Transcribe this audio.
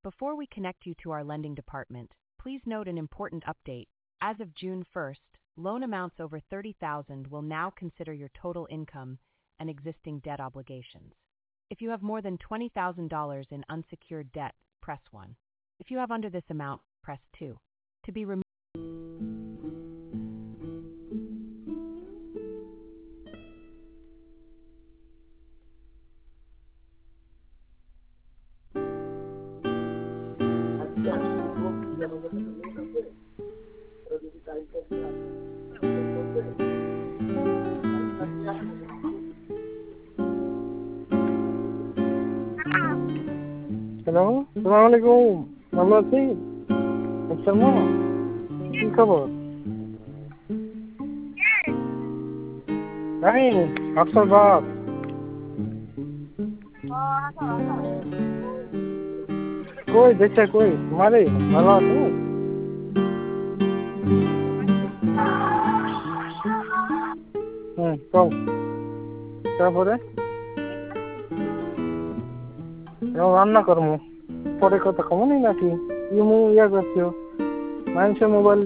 Before we connect you to our lending department, please note an important update. As of June 1st, loan amounts over $30,000 will now consider your total income and existing debt obligations. If you have more than $20,000 in unsecured debt, press 1. If you have under this amount, press 2. To be removed. Hello, সালাম আলাইকুম। ভালো আছি? আচ্ছা মা, কি খবর? আমি আফসার বাপ। কই দেখছে কই মারে ভালো আছে? কও তারপরে রান্না করবো পরে কথা কমনি নাকি ইয়া করছো মানুষের মোবাইল